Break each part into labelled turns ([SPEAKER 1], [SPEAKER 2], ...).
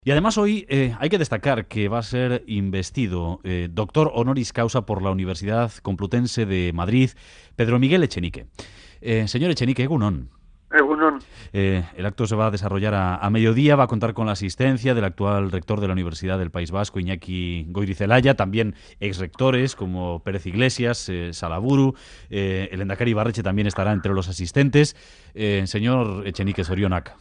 [SPEAKER 1] Y además hoy hay que destacar que va a ser investido doctor honoris causa por la Universidad Complutense de Madrid, Pedro Miguel Echenique. Señor Echenique, egunon.
[SPEAKER 2] Egunon.
[SPEAKER 1] El acto se va a desarrollar a mediodía, va a contar con la asistencia del actual rector de la Universidad del País Vasco, Iñaki Goirizelaya, también exrectores como Pérez Iglesias, Salaburu, el lehendakari Ibarretxe también estará entre los asistentes. Señor Echenique, zorionak.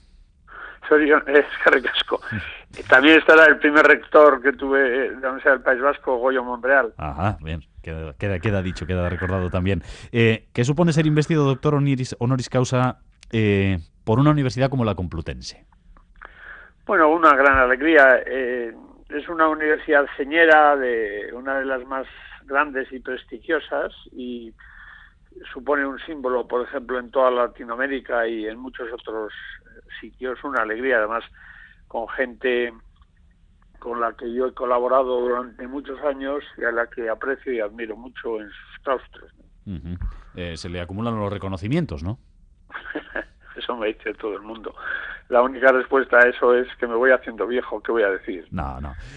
[SPEAKER 2] Eskerrik asko. También estará el primer rector que tuve de la Universidad del País Vasco, Goyo Monreal.
[SPEAKER 1] Ajá, bien, queda dicho, queda recordado también. ¿Qué supone ser investido doctor honoris causa por una universidad como la Complutense?
[SPEAKER 2] Bueno, una gran alegría. Es una universidad señera, una de las más grandes y prestigiosas, y supone un símbolo, por ejemplo, en toda Latinoamérica y en muchos otros sitios. Una alegría, además, con gente con la que yo he colaborado durante muchos años y a la que aprecio y admiro mucho en sus claustros.
[SPEAKER 1] Se le acumulan los reconocimientos, ¿no?
[SPEAKER 2] Eso me dice todo el mundo. La única respuesta a eso es que me voy haciendo viejo. ¿Qué voy a decir?
[SPEAKER 1] No.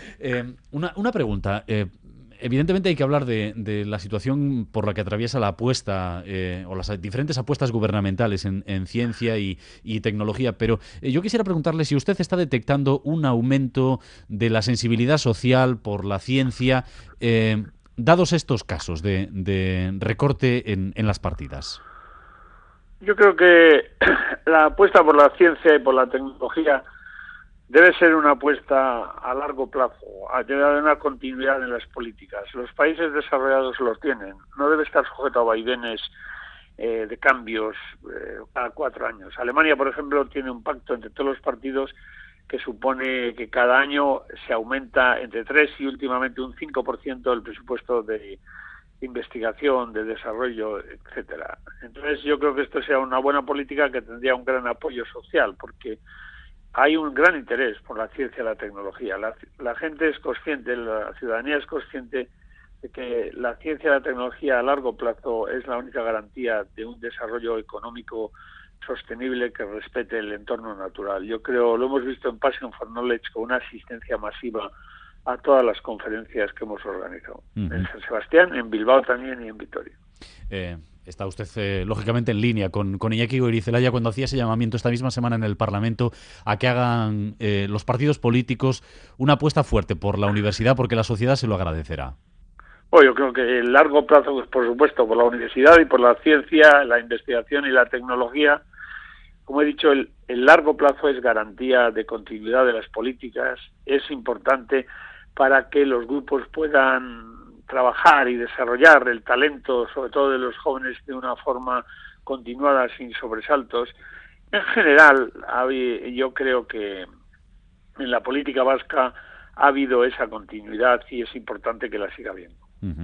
[SPEAKER 1] Una pregunta. Evidentemente hay que hablar de la situación por la que atraviesa la apuesta o las diferentes apuestas gubernamentales en ciencia y tecnología, pero yo quisiera preguntarle si usted está detectando un aumento de la sensibilidad social por la ciencia, dados estos casos de recorte en las partidas.
[SPEAKER 2] Yo creo que la apuesta por la ciencia y por la tecnología debe ser una apuesta a largo plazo, debe haber una continuidad en las políticas. Los países desarrollados los tienen, no debe estar sujeto a vaivenes de cambios cada 4 años. Alemania, por ejemplo, tiene un pacto entre todos los partidos que supone que cada año se aumenta entre 3 y últimamente un 5% el presupuesto de investigación, de desarrollo, etcétera. Entonces yo creo que esto sea una buena política que tendría un gran apoyo social, porque hay un gran interés por la ciencia y la tecnología. La gente es consciente, la ciudadanía es consciente de que la ciencia y la tecnología a largo plazo es la única garantía de un desarrollo económico sostenible que respete el entorno natural. Yo creo, lo hemos visto en Passion for Knowledge con una asistencia masiva a todas las conferencias que hemos organizado. En San Sebastián, en Bilbao también y en Vitoria.
[SPEAKER 1] Está usted, lógicamente, en línea con Iñaki Goirizelaya cuando hacía ese llamamiento esta misma semana en el Parlamento a que hagan los partidos políticos una apuesta fuerte por la universidad, porque la sociedad se lo agradecerá.
[SPEAKER 2] Bueno, yo creo que el largo plazo, pues, por supuesto, por la universidad y por la ciencia, la investigación y la tecnología. Como he dicho, el largo plazo es garantía de continuidad de las políticas, es importante para que los grupos puedan trabajar y desarrollar el talento, sobre todo de los jóvenes, de una forma continuada, sin sobresaltos. En general, yo creo que en la política vasca ha habido esa continuidad y es importante que la siga habiendo.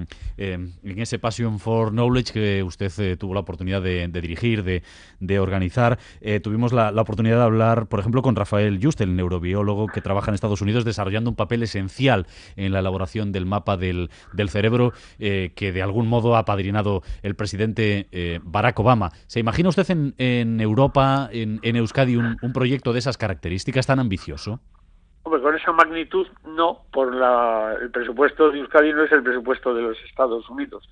[SPEAKER 1] En ese Passion for Knowledge que usted tuvo la oportunidad de dirigir, de organizar, tuvimos la oportunidad de hablar, por ejemplo, con Rafael Just, el neurobiólogo que trabaja en Estados Unidos desarrollando un papel esencial en la elaboración del mapa del cerebro que de algún modo ha apadrinado el presidente Barack Obama. ¿Se imagina usted en Europa, en Euskadi, un proyecto de esas características tan ambicioso?
[SPEAKER 2] Hombre, con esa magnitud no, el presupuesto de Euskadi no es el presupuesto de los Estados Unidos,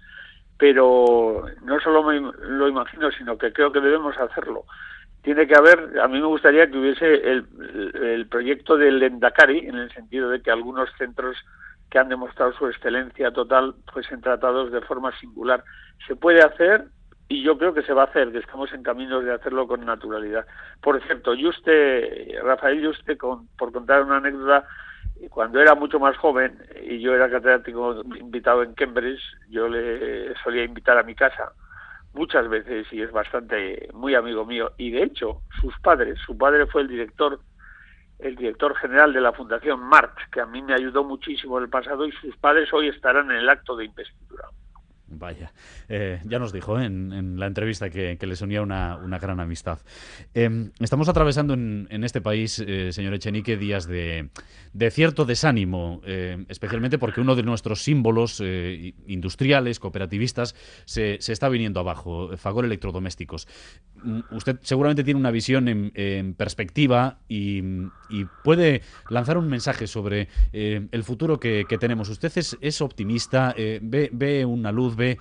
[SPEAKER 2] pero no solo me lo imagino, sino que creo que debemos hacerlo. Tiene que haber, a mí me gustaría que hubiese el proyecto del Lehendakari, en el sentido de que algunos centros que han demostrado su excelencia total fuesen tratados de forma singular. Se puede hacer y yo creo que se va a hacer, que estamos en caminos de hacerlo con naturalidad. Por cierto, Rafael Juste, por contar una anécdota, cuando era mucho más joven y yo era catedrático invitado en Cambridge, yo le solía invitar a mi casa muchas veces y es muy amigo mío. Y de hecho, su padre fue el director general de la Fundación Marx, que a mí me ayudó muchísimo en el pasado, y sus padres hoy estarán en el acto de investidura.
[SPEAKER 1] Vaya, ya nos dijo en la entrevista que les unía una gran amistad. Estamos atravesando en este país, señor Echenique, días de cierto desánimo, especialmente porque uno de nuestros símbolos industriales, cooperativistas, se está viniendo abajo, Fagor Electrodomésticos. Usted seguramente tiene una visión en perspectiva y puede lanzar un mensaje sobre el futuro que tenemos. Usted es optimista, ve una luz, ve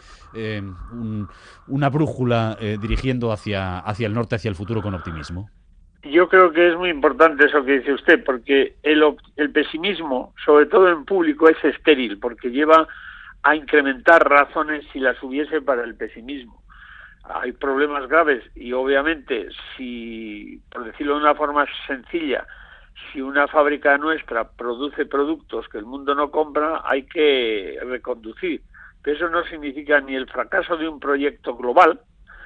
[SPEAKER 1] una brújula dirigiendo hacia el norte, hacia el futuro con optimismo.
[SPEAKER 2] Yo creo que es muy importante eso que dice usted, porque el pesimismo, sobre todo en público, es estéril, porque lleva a incrementar razones si las hubiese para el pesimismo. Hay problemas graves y obviamente, si, por decirlo de una forma sencilla, si una fábrica nuestra produce productos que el mundo no compra, hay que reconducir. Pero eso no significa ni el fracaso de un proyecto global,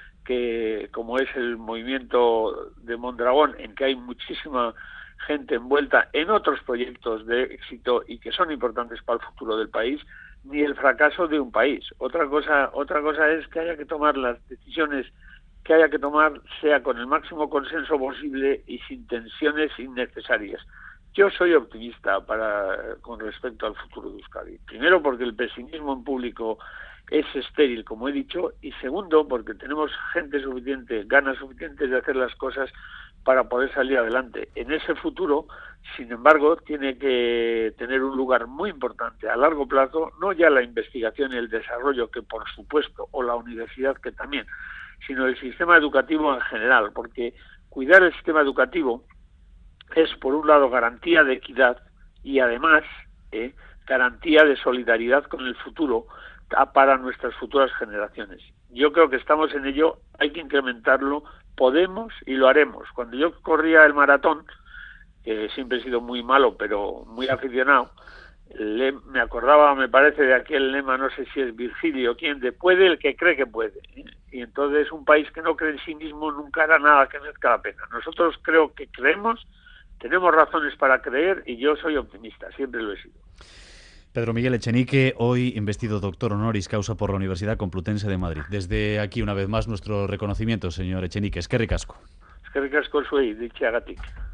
[SPEAKER 2] que como es el movimiento de Mondragón, en que hay muchísima gente envuelta en otros proyectos de éxito y que son importantes para el futuro del país, ni el fracaso de un país. Otra cosa es que haya que tomar las decisiones que haya que tomar, sea con el máximo consenso posible y sin tensiones innecesarias. Yo soy optimista con respecto al futuro de Euskadi. Primero, porque el pesimismo en público es estéril, como he dicho, y segundo, porque tenemos gente suficiente, ganas suficientes de hacer las cosas para poder salir adelante. En ese futuro, sin embargo, tiene que tener un lugar muy importante a largo plazo, no ya la investigación y el desarrollo, que por supuesto, o la universidad, que también, sino el sistema educativo en general, porque cuidar el sistema educativo es, por un lado, garantía de equidad y además garantía de solidaridad con el futuro para nuestras futuras generaciones. Yo creo que estamos en ello, hay que incrementarlo, podemos y lo haremos. Cuando yo corría el maratón, siempre he sido muy malo, pero muy aficionado, me acordaba, me parece, de aquel lema, no sé si es Virgilio, quien de puede el que cree que puede. Y entonces un país que no cree en sí mismo nunca hará nada que merezca la pena. Nosotros creo que creemos, tenemos razones para creer y yo soy optimista, siempre lo he sido.
[SPEAKER 1] Pedro Miguel Echenique, hoy investido doctor honoris causa por la Universidad Complutense de Madrid. Desde aquí, una vez más, nuestro reconocimiento, señor Echenique. Eskerrik asko.
[SPEAKER 2] Eskerrik asko zuei, ditxeagatik.